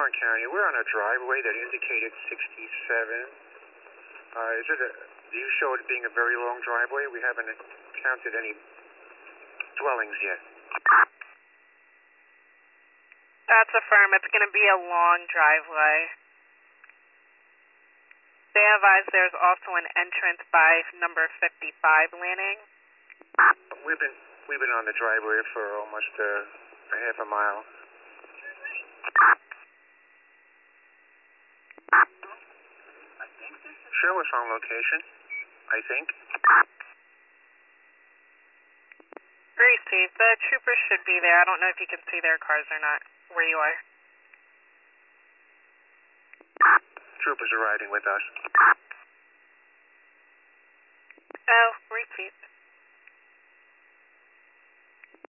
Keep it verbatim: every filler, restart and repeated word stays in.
Warren County. We're on a driveway that indicated sixty-seven. Uh, is it a, do you show it being a very long driveway? We haven't counted any dwellings yet. That's affirmed. It's going to be a long driveway. They advise there's also an entrance by number fifty-five landing. We've been we've been on the driveway for almost uh, a half a mile. Show us on location, I think. Great, Chief. The troopers should be there. I don't know if you can see their cars or not, where you are. Troopers are riding with us. Oh, great, Chief.